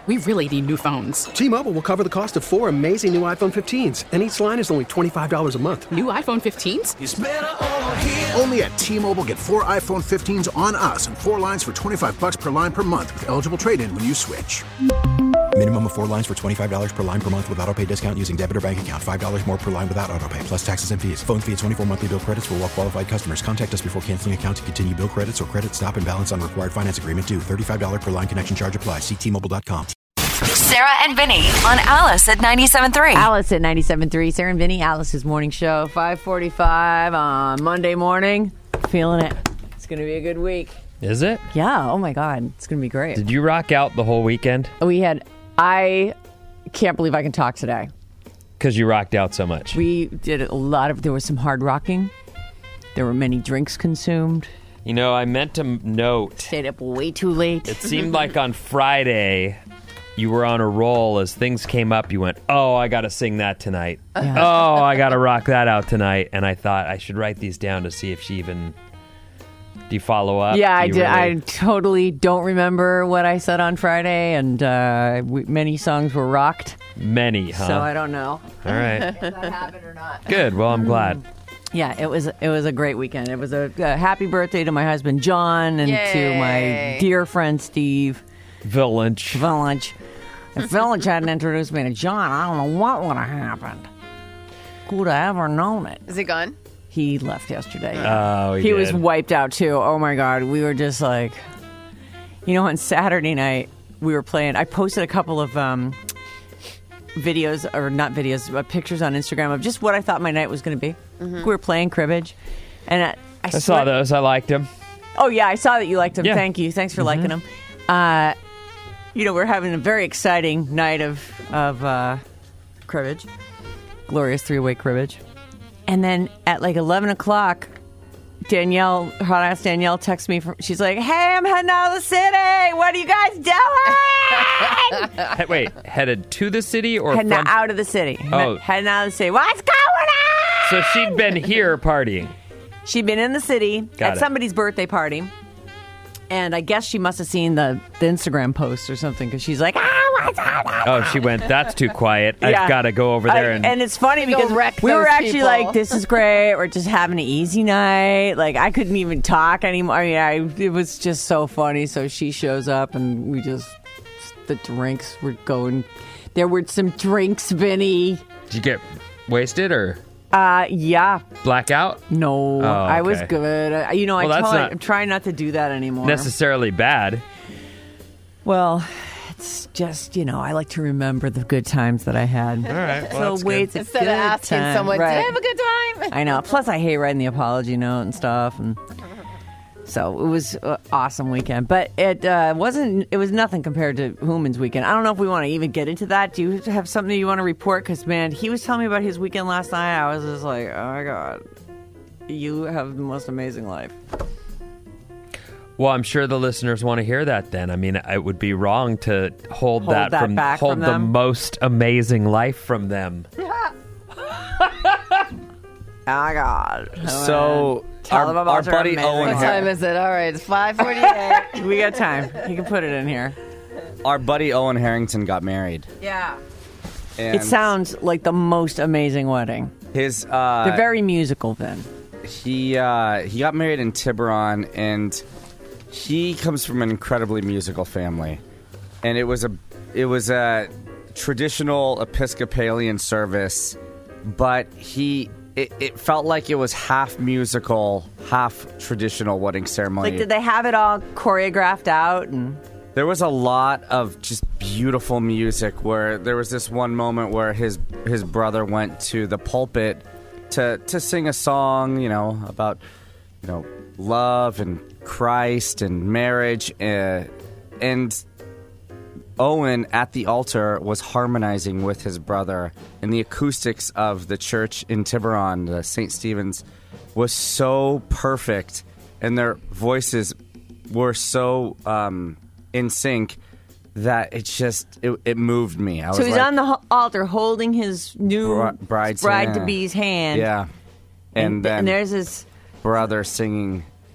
We really need new phones. T-Mobile will cover the cost of 4 amazing new iPhone 15s, and each line is only $25 a month. New iPhone 15s? It's better over here. Only at T-Mobile, get 4 iPhone 15s on us and 4 lines for $25 per line per month with eligible trade-in when you switch. Minimum of 4 lines for $25 per line per month with autopay discount using debit or bank account. $5 more per line without autopay, plus taxes and fees. Phone fee at 24 monthly bill credits for well-qualified customers. Contact us before canceling account to continue bill credits or credit stop and balance on required finance agreement due. $35 per line connection charge applies. See T-Mobile.com. Sarah and Vinny on Alice at 97.3. Alice at 97.3. Sarah and Vinny, Alice's morning show, 5:45 on Monday morning. Feeling it. It's going to be a good week. Is it? Yeah. Oh, my God. It's going to be great. Did you rock out the whole weekend? I can't believe I can talk today. Because you rocked out so much. We did there was some hard rocking. There were many drinks consumed. You know, I meant to note. Stayed up way too late. It seemed like on Friday you were on a roll. As things came up, you went, oh, I got to sing that tonight. Yeah. Oh, I got to rock that out tonight. And I thought I should write these down to see if she even... Do you follow up? Yeah, I did. Really... I totally don't remember what I said on Friday, and many songs were rocked. Many, huh? So I don't know. All right. If that happened or not. Good. Well, I'm glad. Yeah, it was a great weekend. It was a happy birthday to my husband John and to my dear friend Steve. Village. If Village hadn't introduced me to John, I don't know what would have happened. Who'd have ever known it? Is he gone? He left yesterday. Oh, he was wiped out too. Oh my God, we were just like, on Saturday night we were playing. I posted a couple of videos, or not videos, but pictures on Instagram of just what I thought my night was going to be. Mm-hmm. We were playing cribbage, and I saw those. I liked them. Oh yeah, I saw that you liked them. Yeah. Thank you. Thanks for liking them. We're having a very exciting night of cribbage, glorious 3-way cribbage. And then at like 11 o'clock, hot-ass Danielle texts me. She's like, hey, I'm heading out of the city. What are you guys doing? Wait, headed to the city or heading out of the city? Oh. Heading out of the city. What's going on? So she'd been here partying. She'd been in the city at somebody's birthday party. And I guess she must have seen the Instagram post or something, because she's like, what's up? Oh, she went, that's too quiet. Yeah. I've got to go over there. And it's funny because we were actually like, this is great. We're just having an easy night. Like, I couldn't even talk anymore. It was just so funny. So she shows up and the drinks were going. There were some drinks, Vinny. Did you get wasted or? Yeah. Blackout? No, okay. I was good. I'm trying not to do that anymore. Necessarily bad. Well, it's just, I like to remember the good times that I had. All right. Well, so wait, instead of asking someone, right. Did I have a good time? I know. Plus, I hate writing the apology note and stuff, and so it was an awesome weekend. But it wasn't. It was nothing compared to Human's weekend. I don't know if we want to even get into that. Do you have something you want to report? Because man, he was telling me about his weekend last night. I was just like, oh my God, you have the most amazing life. Well, I'm sure the listeners want to hear that then. I mean, it would be wrong to hold that back from the them. most amazing life from them. Oh my God. So our buddy Owen. What time is it? All right, it's 5:48. We got time. You can put it in here. Our buddy Owen Harrington got married. Yeah. And it sounds like the most amazing wedding. They're very musical, then. He got married in Tiburon, and he comes from an incredibly musical family. And it was a traditional Episcopalian service, but it felt like it was half musical, half traditional wedding ceremony. Like, did they have it all choreographed out? And there was a lot of just beautiful music, where there was this one moment where his brother went to the pulpit to sing a song, about, love and Christ and marriage, and Owen at the altar was harmonizing with his brother, and the acoustics of the church in Tiburon, the St. Stephen's, was so perfect, and their voices were so in sync that it moved me. So he's on the altar holding his new bride-to-be's hand. Yeah. And then there's his brother singing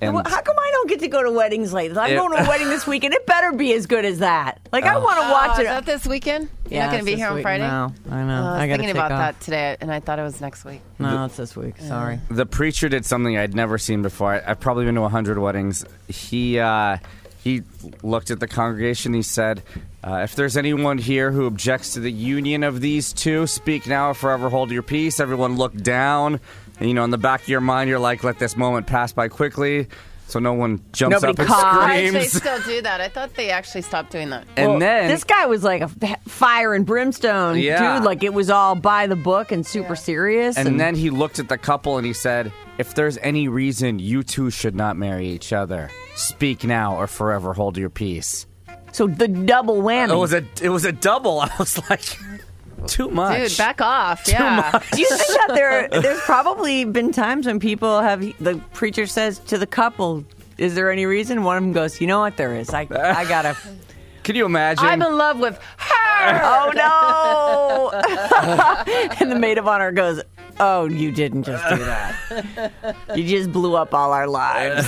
And How come I don't get to go to weddings like this? I'm going to a wedding this weekend. It better be as good as that. Like, I want to watch it. Is that this weekend? You're not going to be it's here this on week. Friday? No, I know. I was I gotta thinking take about off. that today, and I thought it was next week. No, it's this week. Sorry. the preacher did something I'd never seen before. I've probably been to 100 weddings. He looked at the congregation. He said, if there's anyone here who objects to the union of these two, speak now or forever hold your peace. Everyone looked down. And, in the back of your mind, you're like, let this moment pass by quickly so no one jumps Nobody up coughs. and They screams. still do that. I thought they actually stopped doing that. And Well, then this guy was like a fire and brimstone Yeah. dude. Like, it was all by the book and super serious. And then he looked at the couple and he said, if there's any reason you two should not marry each other, speak now or forever hold your peace. so the double whammy. It was a double. I was like, too much. Dude, back off. Yeah. Do you think that there's probably been times when people have, the preacher says to the couple, is there any reason? One of them goes, you know what, there is. I gotta. Can you imagine? I'm in love with her. Oh no! And the maid of honor goes, oh, you didn't just do that. You just blew up all our lives.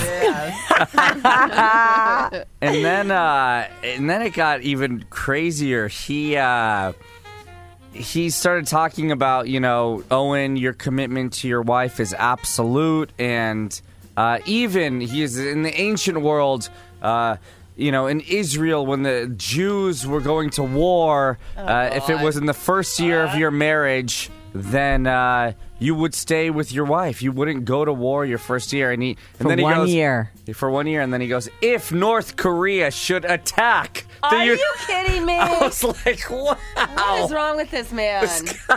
and then it got even crazier. He started talking about, Owen, your commitment to your wife is absolute, and even he's in the ancient world. In Israel, when the Jews were going to war, if it was in the first year of your marriage, then you would stay with your wife. You wouldn't go to war your first year. For 1 year. For 1 year, and then he goes, if North Korea should attack... Are you kidding me? I was like, wow. What is wrong with this man?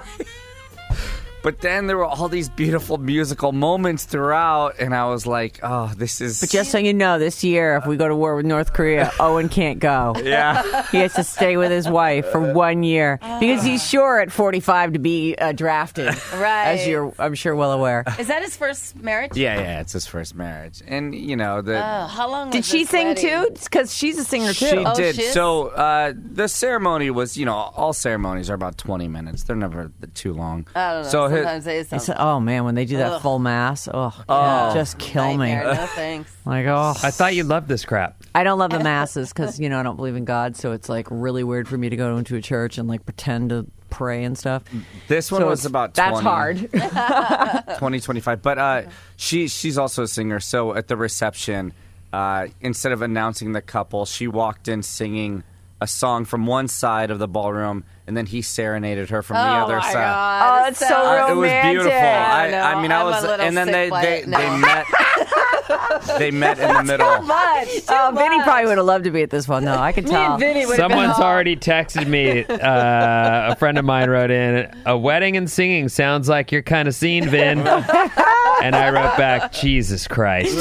But then there were all these beautiful musical moments throughout, and I was like, oh, this is... But just so you know, this year, if we go to war with North Korea, Owen can't go. Yeah. He has to stay with his wife for 1 year because he's sure at 45 to be drafted. Right. As you're, I'm sure, well aware. Is that his first marriage? Yeah, it's his first marriage. And, How long was Did she this sing wedding? too? Because she's a singer too. She Oh, did. she is? So the ceremony was, all ceremonies are about 20 minutes. They're never too long. I don't know. So Sometimes they It's, oh man, when they do that Ugh. full mass, just kill Nightmare. me. No thanks. Like, oh, I thought you loved this crap. I don't love the masses because I don't believe in God, so it's like really weird for me to go into a church and like pretend to pray and stuff. This one So was it's- about 20. That's hard. 20, 25. But she's also a singer. So at the reception, instead of announcing the couple, she walked in singing a song from one side of the ballroom, and then he serenaded her from the other my side. God. Oh, it's so romantic. It was beautiful. I know. mean, I I'm was, a little and then sick they by it now. met. They met in the middle. Oh, Vinny probably would have loved to be at this one. No, I could tell. Someone's already texted me. A friend of mine wrote in, a wedding and singing sounds like your kind of scene, Vin. And I wrote back, Jesus Christ.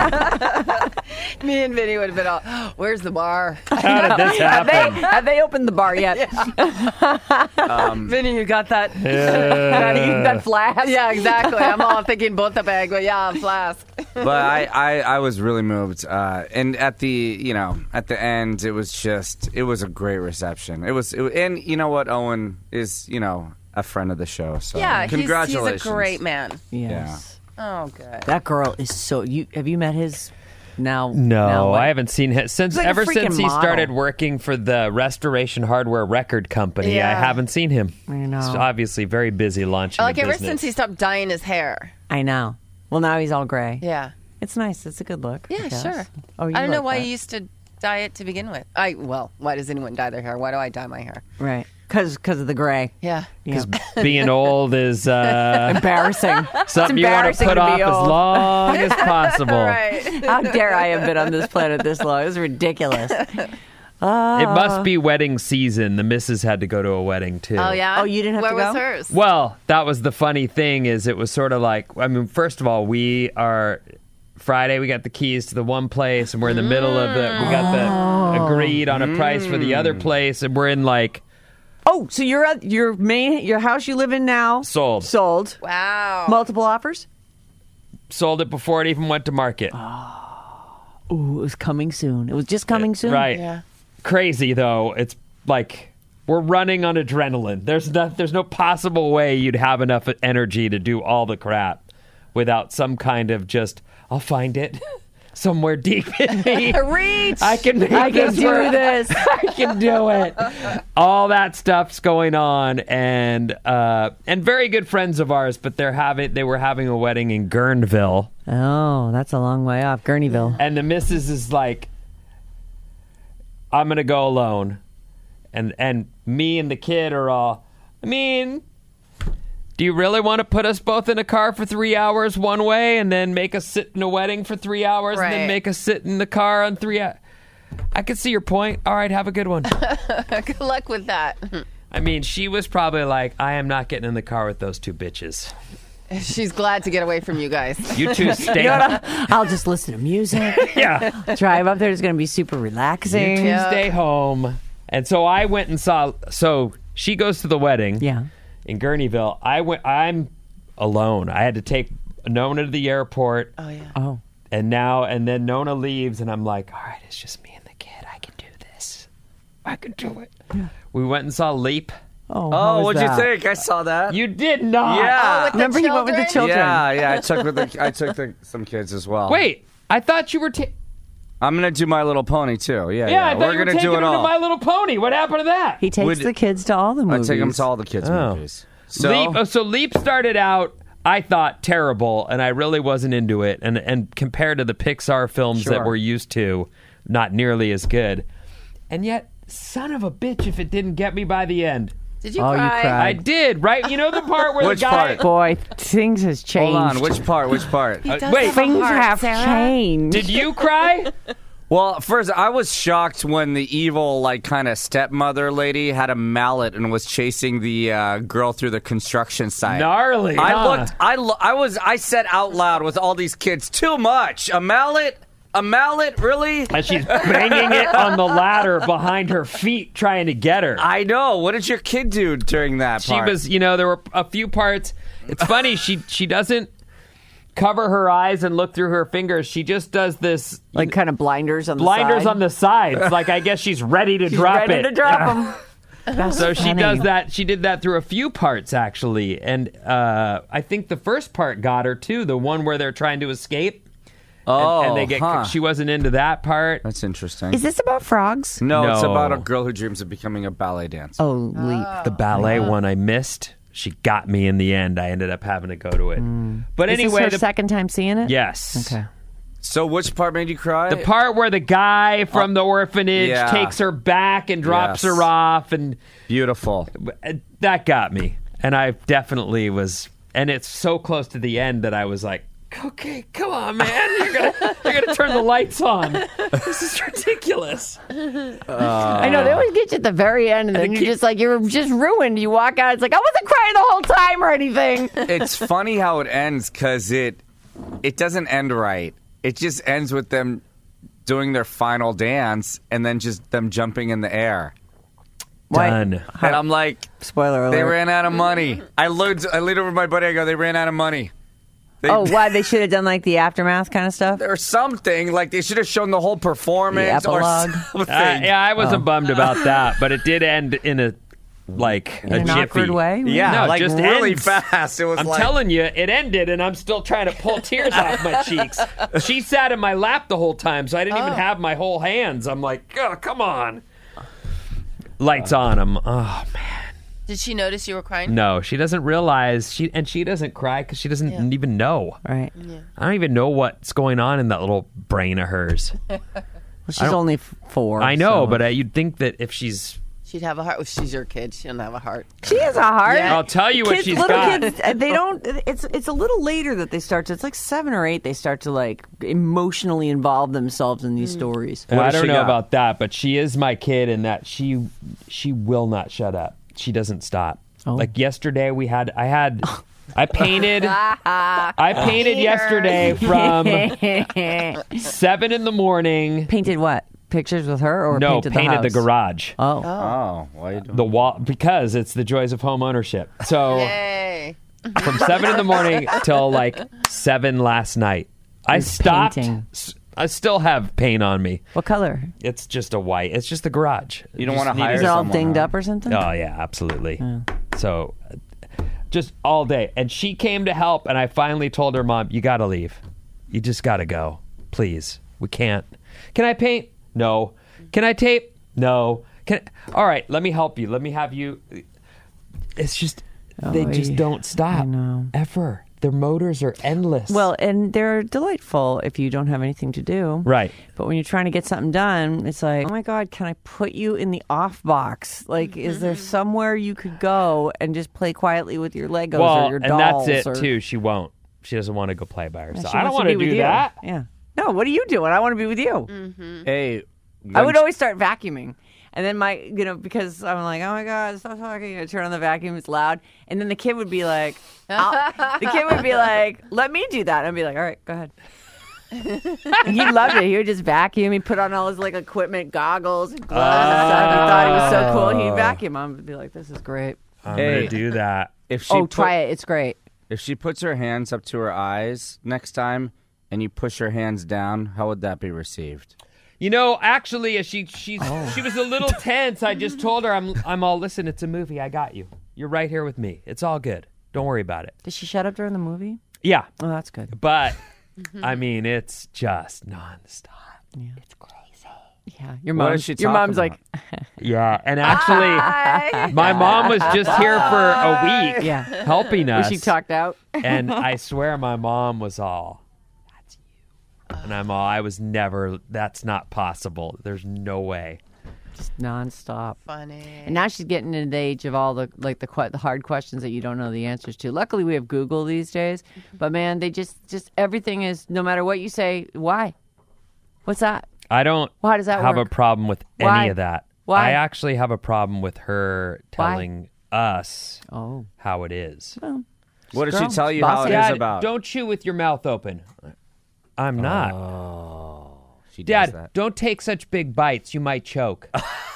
Me and Vinny would have been all, where's the bar? How did this happen? Have they opened the bar yet? Vinny, you got that? that flask? Yeah, exactly. I'm all thinking both the bag, but yeah, flask. But I was really moved. And at the end, it was a great reception. And you know what? Owen is, a friend of the show. So Yeah, congratulations. he's a great man. Yes. Oh, good. That girl is so. Have you met his? Now, No, I haven't seen him since like a ever freaking since he model. started working for the Restoration Hardware record company. Yeah. I haven't seen him. I know. He's obviously very busy launching. Like the ever business. since he stopped dyeing his hair. I know. Well, now he's all gray. Yeah. It's nice. It's a good look. I Yeah, guess. sure. Oh, you I don't know like why that. he used to dye it to begin with. Why does anyone dye their hair? Why do I dye my hair? Right. Because of the gray. Yeah. Yeah. being old is Embarrassing. something you want to embarrassing put to off be as old. long as possible. Right. How dare I have been on this planet this long? It's ridiculous. It must be wedding season. The missus had to go to a wedding too. Oh, yeah? Oh, you didn't have Where to was go? hers? Well, that was the funny thing is it was sort of like, first of all, Friday we got the keys to the one place and we're in the middle of we got the agreed on a price for the other place and we're in like Oh, so you're at your house you live in now? Sold. Sold. Wow. Multiple offers? sold it before it even went to market. Ooh, it was coming soon. It was just coming soon? Right. Yeah. Crazy though. It's like we're running on adrenaline. There's no possible way you'd have enough energy to do all the crap without some kind of just I'll find it. somewhere deep in me. Reach. I can make I can this do work. this. I can do it. All that stuff's going on, and very good friends of ours, but they were having a wedding in Guerneville, Oh, that's a long way off. Gurneyville. and the missus is like, "I'm gonna go alone," and me and the kid are all, I mean, do you really want to put us both in a car for 3 hours one way and then make us sit in a wedding for 3 hours and then Right. make us sit in the car on 3 hours? I can see your point. All right, have a good one. Good luck with that. I mean, she was probably like, I am not getting in the car with those two bitches. She's glad to get away from you guys. You two stay. I'll just listen to music. Yeah. Drive up there. It's going to be super relaxing. You two stay home. And so I went and saw. So she goes to the wedding. Yeah. In Guerneville. I'm alone. I had to take Nona to the airport. Oh, yeah. Oh. And then Nona leaves, and I'm like, all right, it's just me and the kid. I can do this. I can do it. Yeah. We went and saw Leap. Oh, how was what'd you that? think? I saw that. You did not. Yeah. with the Remember you went with the children? Yeah. I took some kids as well. Wait, I thought you were. I'm gonna do My Little Pony too. Yeah. Yeah, I thought We're you were gonna taking do it her to all. My Little Pony. What happened to that? He takes the kids to all the I movies. take them to all the kids' Oh. movies. So Leap started out, I thought, terrible, and I really wasn't into it. And compared to the Pixar films that Sure. we're used to, not nearly as good. And yet, son of a bitch, if it didn't get me by the end. Did you Oh, you cry? cried. I did, right? You know the part where Which the guy... part? Boy, things has changed. hold on. Which part? Which part? Wait, Things have changed. did you cry? Well, first, I was shocked when the evil, like, kind of stepmother lady had a mallet and was chasing the girl through the construction site. Gnarly, I huh? looked. I said out loud with all these kids, too much. A mallet? A mallet? Really? And she's banging it on the ladder behind her feet, trying to get her. I know. What did your kid do during that She part? was, there were a few parts. It's funny, she doesn't cover her eyes and look through her fingers. She just does this Like kind of blinders on the blinders side. on the sides. Like, I guess she's ready to drop ready it. to drop them. So she does that. She did that through a few parts, actually. And I think the first part got her, too. The one where they're trying to escape. And they get. huh. She wasn't into that part. That's interesting. Is this about frogs? No, it's No. about a girl who dreams of becoming a ballet dancer. Oh, Leap. The ballet one I missed. She got me in the end. I ended up having to go to it. But Is anyway, this her second time seeing it? yes. Okay. So which part made you cry? The part where the guy from the orphanage yeah. takes her back and drops Yes. her off, and Beautiful. that got me. And I definitely was. And it's so close to the end that I was like, okay, come on, man. You're gonna turn the lights on. This is ridiculous. I know, they always get you at the very end, and then you're just ruined. You walk out, it's like, I wasn't crying the whole time or anything. It's funny how it ends because it doesn't end right. It just ends with them doing their final dance and then just them jumping in the air. Done. And I'm like, Spoiler alert. they ran out of money. I leaned over to my buddy. I go, they ran out of money. Oh, why? They should have done like the aftermath kind of stuff? Or something. Like they should have shown the whole performance The or epilogue. something. Yeah, I wasn't bummed about that, but it did end in a In an jiffy. awkward way? Yeah, No, like just really ends. fast. It was I'm like, telling you, it ended, and I'm still trying to pull tears off my cheeks. She sat in my lap the whole time, so I didn't even have my whole hands. I'm like, oh, come on. Lights on him. Oh, man. Did she notice you were crying? No, she doesn't realize. She doesn't cry because she doesn't even know. Right. I don't even know what's going on in that little brain of hers. Well, she's only 4. I know, so- but you'd think that if she's... She'd have a heart. If she's your kid, she doesn't have a heart. She has a heart. I'll tell you what she's little got. kids, they don't. It's a little later that they start to. It's like 7 or 8. They start to like emotionally involve themselves in these stories. And What I does don't she know got? about that, but she is my kid in that she will not shut up. She doesn't stop. Oh. Like yesterday, I painted. I painted yesterday from 7 in the morning. Painted what? Pictures with her, or No, painted painted the the house? garage. Oh, oh, why are you doing The wall, because it's the joys of home ownership. So Yay. from 7 in the morning till like 7 last night, I stopped. painting. I still have paint on me. what color? It's just a white. It's just the garage. You don't Just want to needed- hire Is it all someone, dinged huh? up or something? Oh yeah, absolutely. So just all day. And she came to help, and I finally told her, Mom, you got to leave. You just got to go. Please. We can't. Can I paint? No. Can I tape? No. All right, let me help you. Let me have you. It's just, they just don't stop. I know. Ever. Their motors are endless. Well, and they're delightful if you don't have anything to do. Right. But when you're trying to get something done, it's like, oh my God, can I put you in the off box? Like, is there somewhere you could go and just play quietly with your Legos or your dolls? And that's it, too. She won't. She doesn't want to go play by herself. Yeah, I don't want to do that. Yeah. No, what are you doing? I want to be with you. Hey, I would always start vacuuming. And then because I'm like, oh my God, stop talking. I turn on the vacuum, it's loud. And then the kid would be like, let me do that. And I'd be like, all right, go ahead. And he loved it. He would just vacuum. He'd put on all his equipment, goggles, and gloves and stuff. He thought he was so cool. He'd vacuum. I would be like, this is great. I'm going to do that. Try it. It's great. If she puts her hands up to her eyes next time and you push her hands down, how would that be received? Actually, she was a little tense. I just told her, I'm all, listen, it's a movie. I got you. You're right here with me. It's all good. Don't worry about it. Did she shut up during the movie? Yeah. Oh, that's good. But, I mean, it's just nonstop. Yeah. It's crazy. Yeah. Your about? mom's like... Yeah. And actually, my mom was just here for a week helping us. Was she talked out? And I swear my mom was all... And I was never, that's not possible. There's no way. Just nonstop. Funny. And now she's getting into the age of all the hard questions that you don't know the answers to. Luckily, we have Google these days. But man, they just everything is, no matter what you say, why? What's that? I don't Why does that have work? a problem with any of that. Why? I actually have a problem with her telling us how it is. Well, what does she tell you how it is Dad, about? don't chew with your mouth open. I'm not. Oh, she does Dad, that. don't take such big bites. You might choke.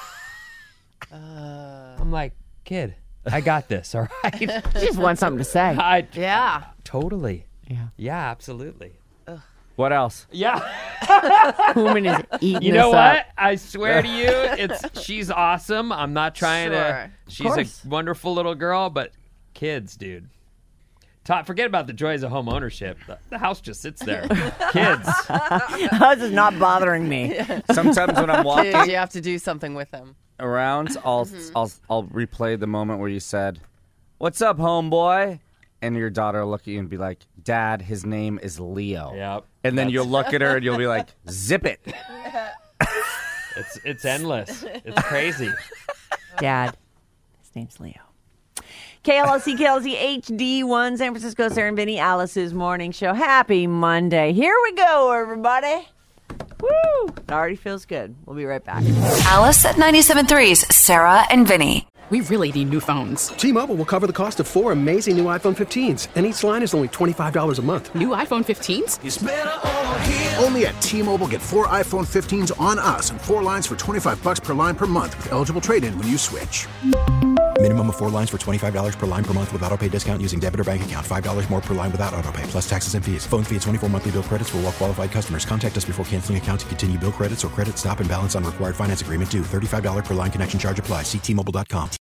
I'm like, kid, I got this, all right? she just wants something to say. Yeah. Totally. Yeah. Yeah, absolutely. What else? Yeah. Human is eating You know this what? up. I swear to you, she's awesome. I'm not trying to. She's a wonderful little girl, but kids, dude. Forget about the joys of home ownership. The house just sits there. Kids. This is not bothering me. Sometimes when I'm walking Kids, you have to do something with them. around, I'll replay the moment where you said, "What's up, homeboy?" And your daughter will look at you and be like, "Dad, his name is Leo." Yep. And then you'll look at her and you'll be like, "Zip it." It's endless. It's crazy. Dad, his name's Leo. KLLC HD1, San Francisco, Sarah and Vinny, Alice's morning show. Happy Monday. Here we go, everybody. Woo! It already feels good. We'll be right back. Alice at 97.3's Sarah and Vinny. We really need new phones. T-Mobile will cover the cost of 4 amazing new iPhone 15s, and each line is only $25 a month. New iPhone 15s? It's better over here. Only at T-Mobile, get 4 iPhone 15s on us and 4 lines for $25 per line per month with eligible trade-in when you switch. Minimum of 4 lines for $25 per line per month with autopay discount using debit or bank account. $5 more per line without autopay, plus taxes and fees. Phone fee at 24 monthly bill credits for well-qualified customers. Contact us before canceling account to continue bill credits or credit stop and balance on required finance agreement due. $35 per line connection charge applies. See T-Mobile.com.